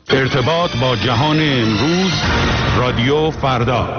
ارتباط با جهان امروز، رادیو فردا.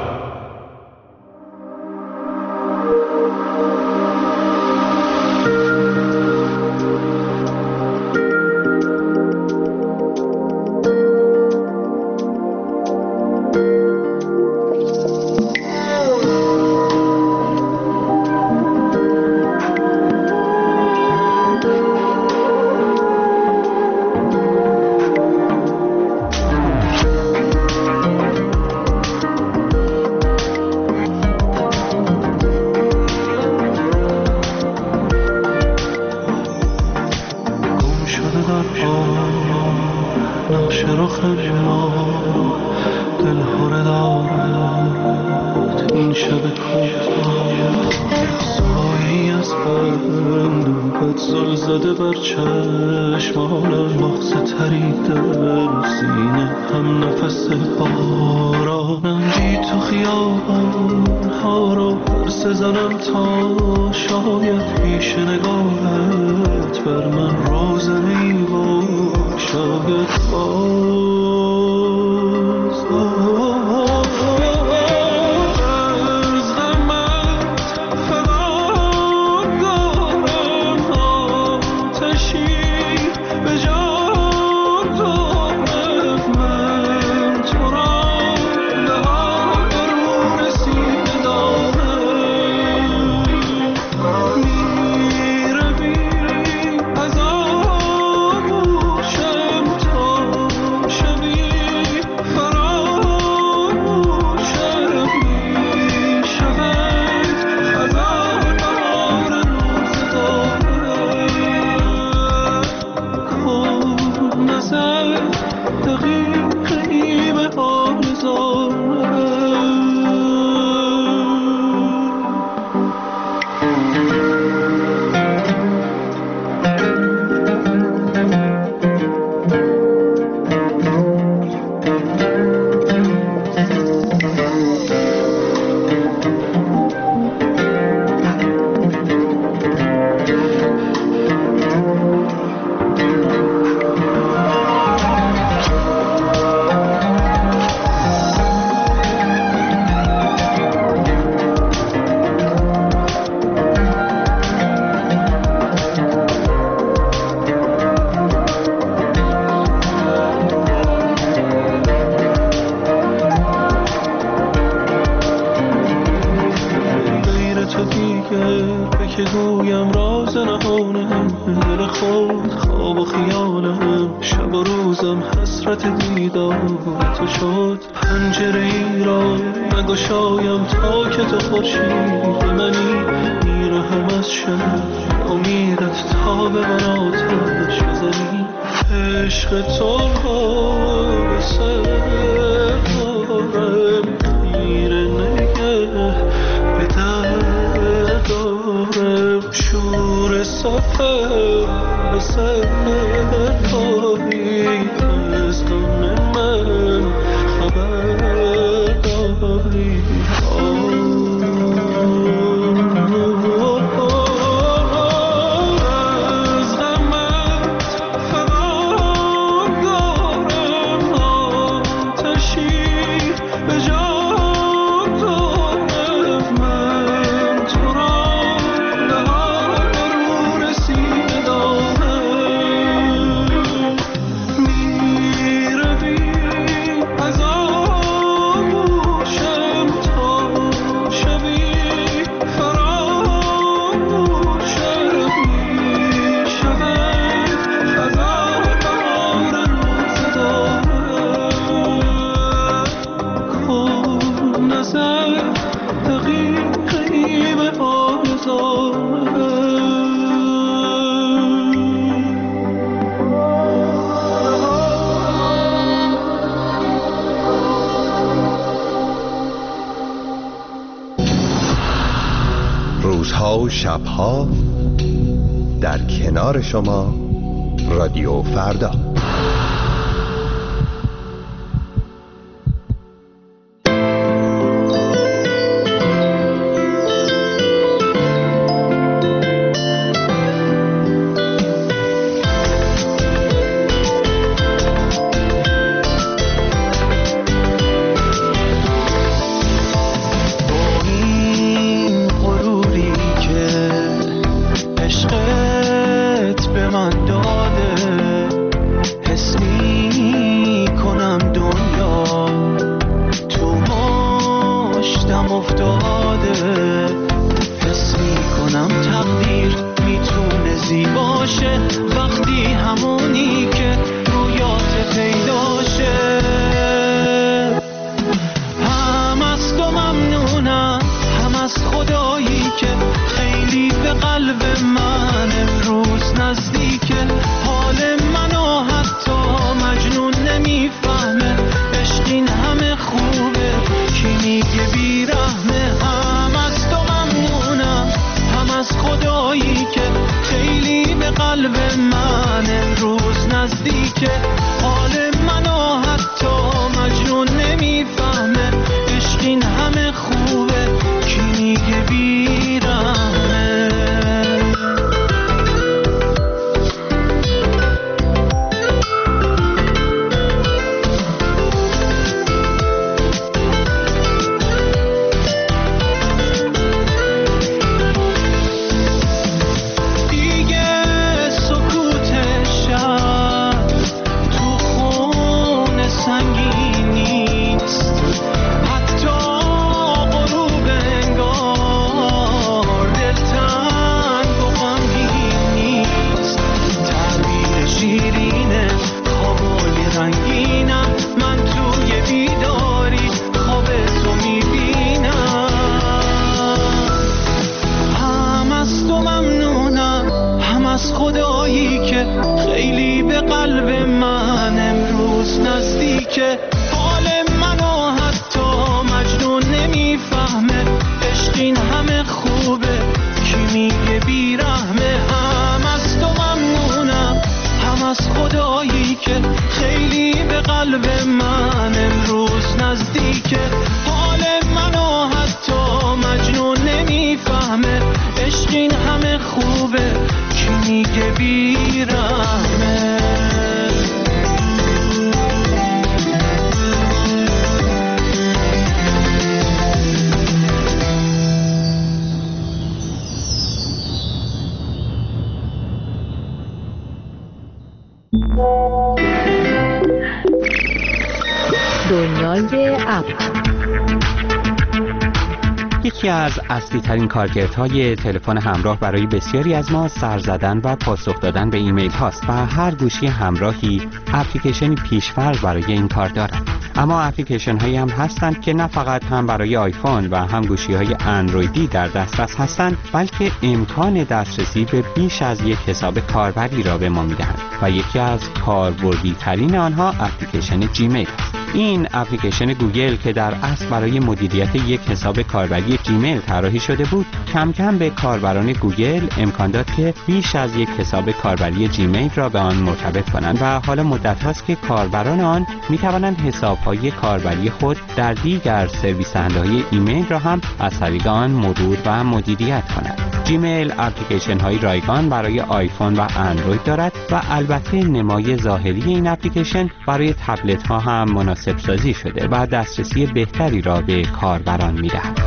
روزها و شبها در کنار شما، رادیو فردا. حال منو حتی مجنون نمیفهمه، عشق این همه خوبه کی میگه بیرحمه. خدایی که خیلی به قلب من امروز نزدیکه، حال منو حتی مجنون نمیفهمه، عشق این همه خوبه کی میگه بیرحمه. هم از تو ممنونم هم از خدایی که خیلی به قلب من امروز نزدیکه، حال منو حتی مجنون نمیفهمه، عشق این همه خوبه میگه بیرحمه. دنیای اپ یکی از اصلی ترین کارکردهای تلفن همراه برای بسیاری از ما سر زدن و پاسخ دادن به ایمیل هاست و هر گوشی همراهی اپلیکیشنی پیش‌فرض برای این کار دارد. اما اپلیکیشن هایی هم هستند که نه فقط هم برای آیفون و هم گوشی های اندرویدی در دسترس هستند، بلکه امکان دسترسی به بیش از یک حساب کاربری را به ما میدهند و یکی از کاربردی ترین آنها اپلیکیشن جیمیل است. این اپلیکیشن گوگل که در اصل برای مدیریت یک حساب کاربری جیمیل طراحی شده بود، کم کم به کاربران گوگل امکان داد که بیش از یک حساب کاربری جیمیل را به آن مرتبط کنند و حالا مدت هاست که کاربران آن می توانند حساب‌های کاربری خود در دیگر سرویس دهنده‌های ایمیل را هم از طریق آن مرور و مدیریت کنند. جیمیل اپلیکیشن های رایگان برای آیفون و اندروید دارد و البته نمای ظاهری این اپلیکیشن برای تبلت ها هم مناسب سازی شده و دسترسی بهتری را به کاربران می‌دهد.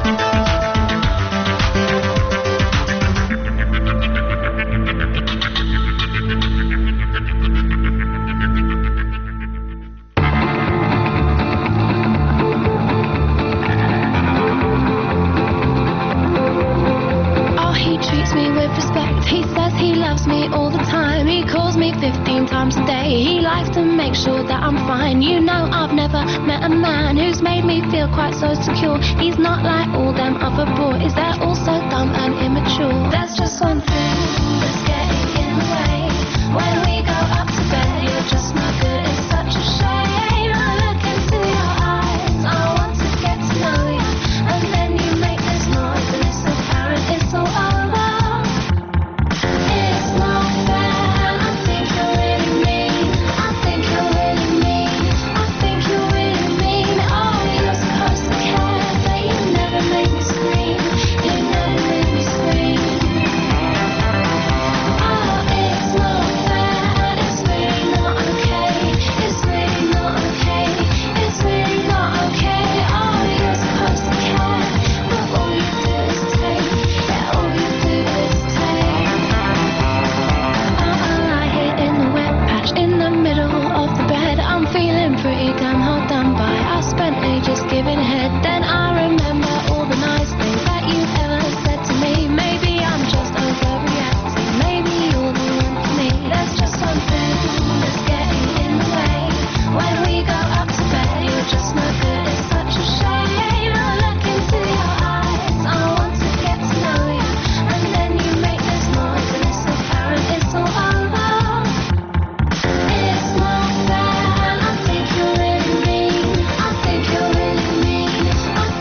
Sure that I'm fine. You know I've never met a man who's made me feel quite so secure. He's not like all them other boys, they're all so dumb and immature. There's just one thing that's getting in the way. When we go up to bed, you're just not good. It's such a shame. I look into your eyes, I want to get to know you, and then you make this noise and it's apparent it's all over. It's not fair and I think you're really mean. I think you're really mean. I think you're really mean. Oh, you're supposed to care, but you never make me scream. You never make me scream. Oh, it's not fair and it's really not okay. It's really not okay. It's really not okay. Oh, you're supposed to care, but all you do is take. Yeah, all you do is take. I lie here in the wet patch in the middle of the bed. I'm feeling pretty damn hard done by. I spent ages giving head. Then I remember all the nice things that you've ever said to me. Maybe I'm just overreacting. Maybe you're the one for me. There's just one thing that's getting in the way. When we go up to bed, you're just no good. It's such a shame. I look into your eyes, I want to get to know you, and then you make this noise and it's apparent it's all over. It's not fair and I think you're really mean. I think you're really mean. I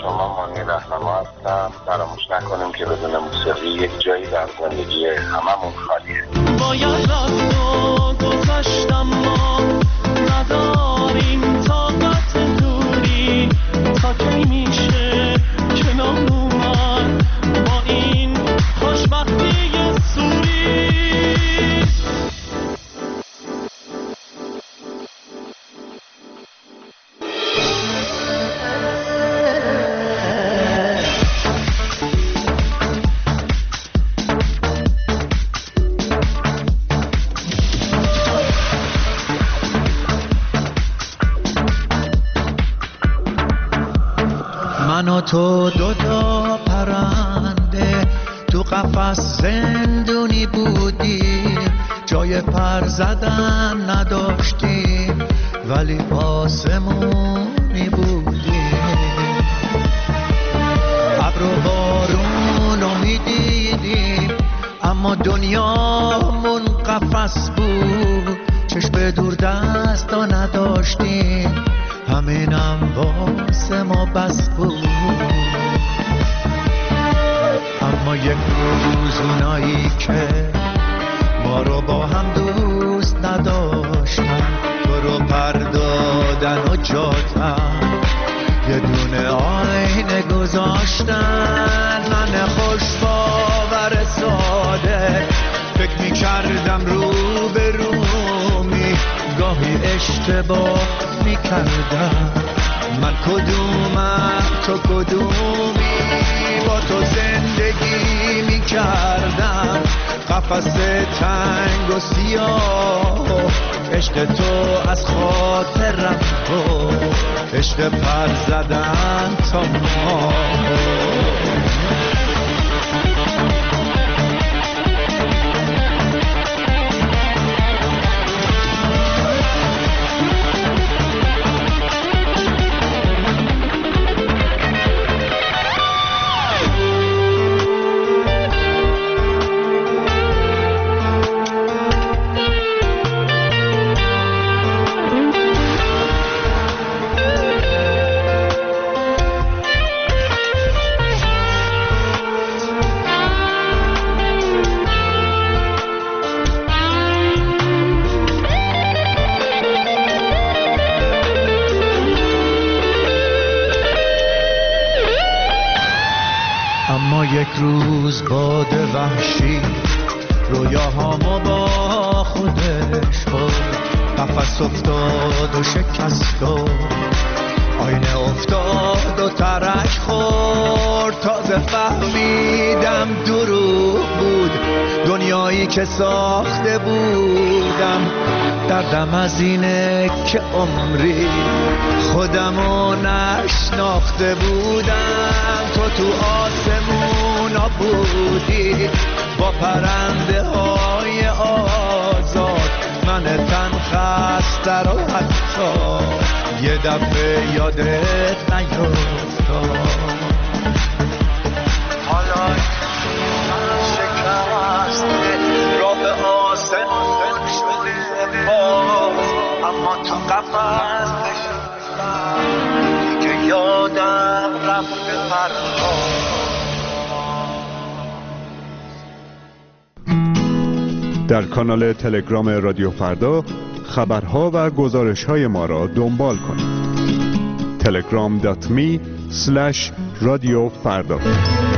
شما مانی رهنما هستم. فراموش نکنیم که بدون موسیقی یک جایی در زندگی هممون خالیه. باید رفت و گذشتم ما نداریم طاقت دوری تا کی میشه کنار اومد با این خوشبختی سوری. من و تو دوتا پرنده تو قفس زندونی بودی، جای پر زدن نداشتی ولی پاسمونی بودی. ابر و بارونو میدیدیم اما دنیامون قفس بود، چشم دور دستا نداشتیم همینم واسه ما بس بود. اما یک روز اونایی که ما رو با هم دوست نداشتن تو رو پردادن و جاتن یه دونه آینه گذاشتن. من خوش باور ساده فکر میکردم رو به رومی، گاهی اشتباه میکردم. من کدومم تو کدومی، با تو زندگی میکردم قفس تنگ و سیاه. عشق تو از خاطرم بود، عشق پر زدن تا ما. یک روز باد وحشی رویاهامو با خودش برد، قفس افتاد و شکست و آینه افتاد و ترک خورد. تازه فهمیدم دروغ بود دنیایی که ساخته بودم. دردم از اینه که عمری خودمو نشناخته بودم. تو آسمونا بودی با پرنده های آزاد، من تن خسته رو حتی یه دفعه یادت نیفتاد. حالا شکسته راه به آسمون شده باز، اما تو قفس نشستم که یادم رفته پرواز. در کانال تلگرام رادیو فردا خبرها و گزارش‌های ما را دنبال کنید. telegram.me/رادیو فردا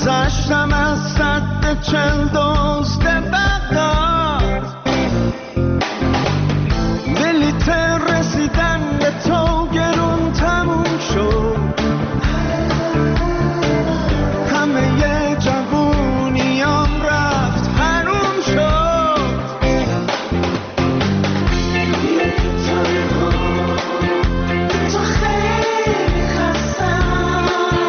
گذشتم از سد چل دزد بغداد بلیط رسیدن به تو گرون تموم شد همه جوونیام رفت حروم شد تو خیلی خستم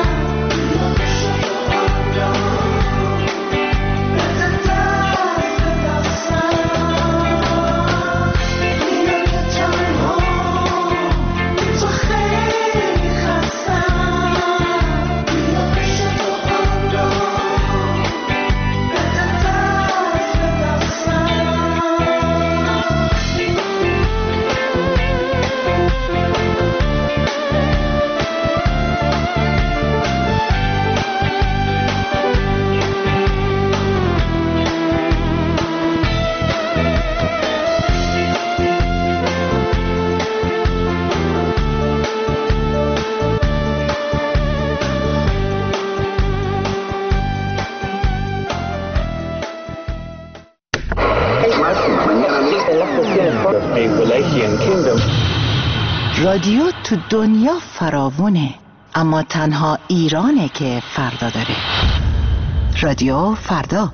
رادیو تو دنیا فراوونه، اما تنها ایرانه که فردا داره. رادیو فردا.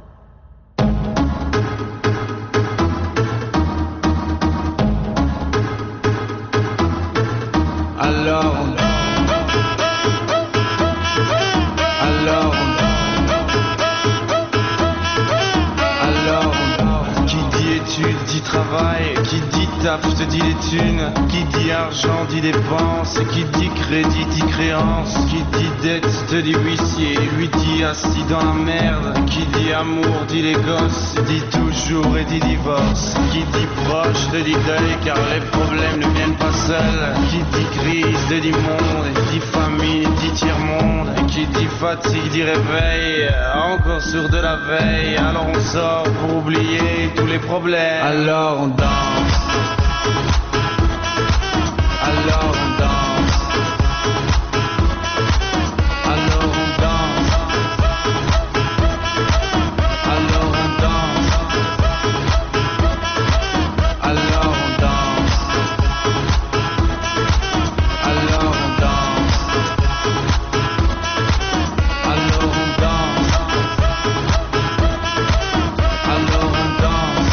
Qui dit taf te dit les thunes, qui dit argent dit dépenses, qui dit crédit dit créance, qui dit dette te dit huissier, lui dit assis dans la merde, qui dit amour dit les gosses, dit toujours et dit divorce, qui dit proche te dit deuil car les problèmes ne viennent pas seuls, qui dit crise te dit monde, dit famille dit tiers-monde, qui dit fatigue dit réveil, encore sur de la veille, alors on sort pour oublier tous les problèmes, alors on danse. Alors on danse. Alors on danse. Alors on danse. Alors on danse. Alors on danse. Alors on danse. Alors on danse.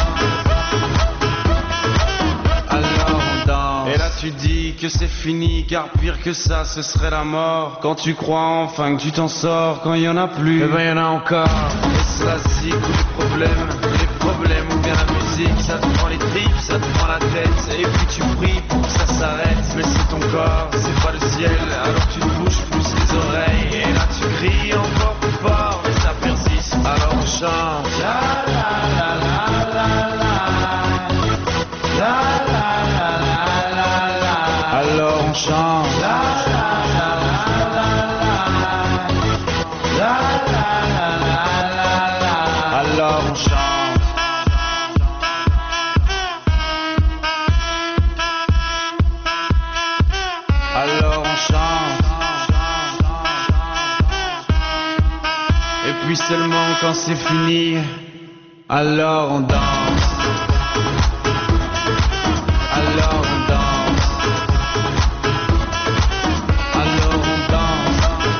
Alors on danse. Et là tu dis que c'est fini, car pire que ça ce serait la mort. Quand tu crois enfin que tu t'en sors, quand il y en a plus, eh ben il y en a encore. Et cela c'est tous les problèmes ou bien la musique, ça te prend les tripes, ça te prend la tête. Et puis tu pries pour que ça s'arrête, mais c'est ton corps, c'est pas le ciel. Alors tu te bouges plus les oreilles, et là tu cries encore plus fort, mais ça persiste. Alors on chante. La la la la la la. La la la la la. Alors on chante. La la la la la la. La la la la la la. Alors on chante. Alors on chante. Et puis seulement quand c'est fini, alors on danse. Alors on danse. Alors on danse.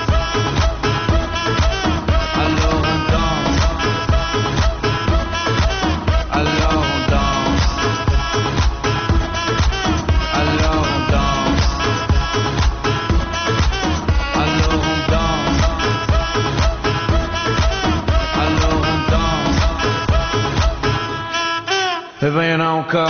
Alors on danse. Alors on danse. Alors on danse. Alors on danse. Alors on danse. Eh ben y'en a encore.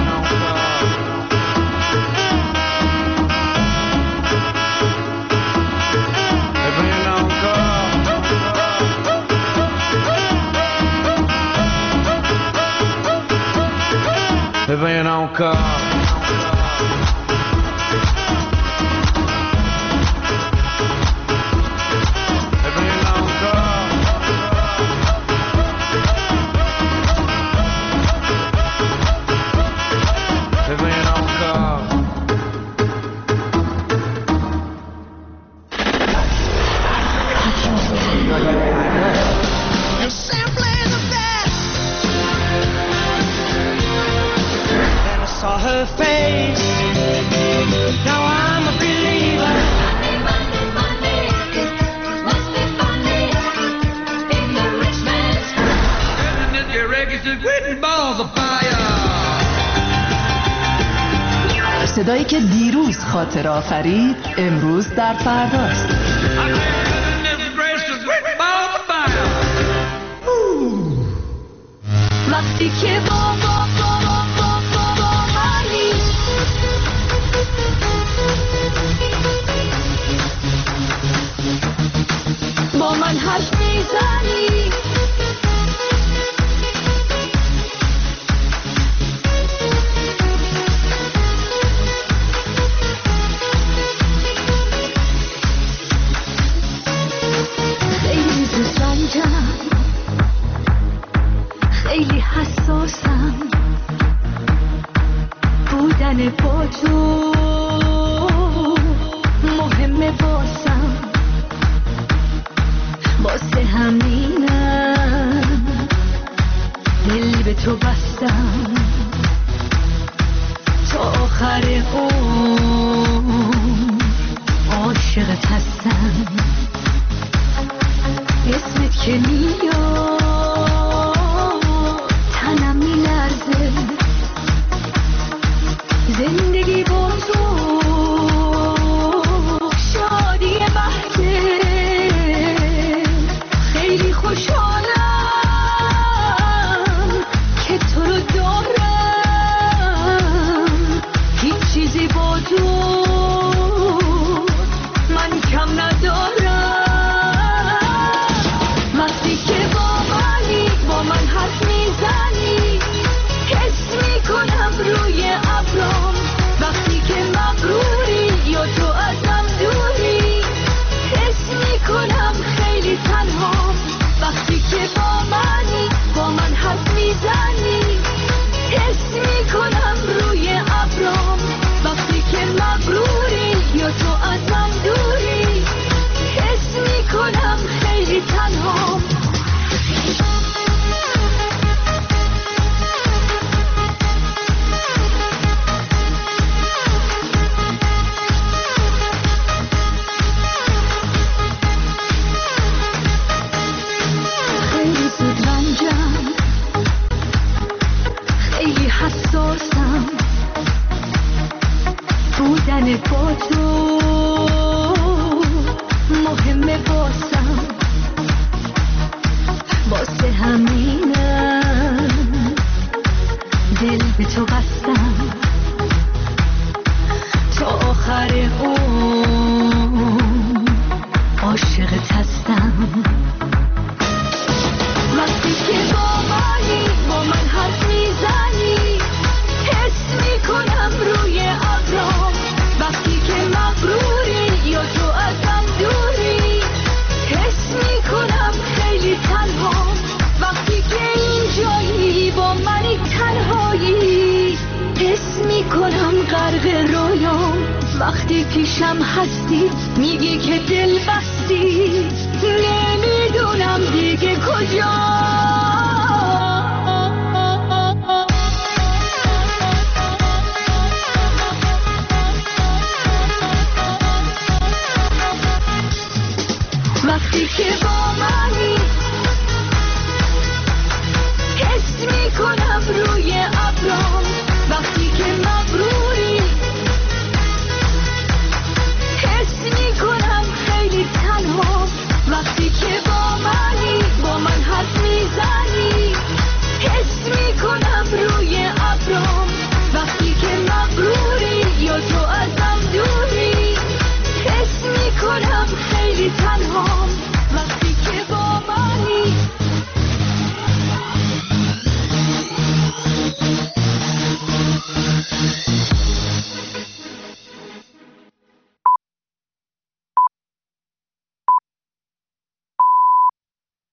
Eh ben y'en a encore. Eh ben y'en a encore. Eh ben y'en a encore. صدایی که دیروز خاطر آفرید امروز در فرداست. وقتی که با من حرف میزنی، خیلی زود رنجم، خیلی حساسم، بودن با تو مهمه واسم، واسه همینم دل به تو بستم، تا آخر عمر عاشقت هستم. اسمت که میاد تنم میلرزه، زندگی با تو شادی بحته، خیلی خوشحالم که تو رو دارم، هیچ چیزی با تو من کم ندارم. وقتی که با من حرف میزنی، حس میکنم روی ابرام، وقتی که مغروری یا تو ازم دوری، حس میکنم خیلی تنها. وقتی که با من حرف میزنی، حس میکنم روی ابرام، وقتی که مغروری یا تو ازم دوری، حس میکنم خیلی تنها. خیلی زود رنجم، خیلی حساسم، بودن با تو مهمه واسم، واسه همینم دل به تو بستم، تا آخر عمر عاشقت هستم. وقتی که با من حرف میزنی، حس میکنم روی ابرام، وقتی که مغروری یا تو ازم دوری، حس میکنم خیلی تنها. وقتی که اینجایی با منی تنهایی، حس میکنم غرق رویام، وقتی پیشم هستی میگی که دل بستی، نمیدونم دیگه کجا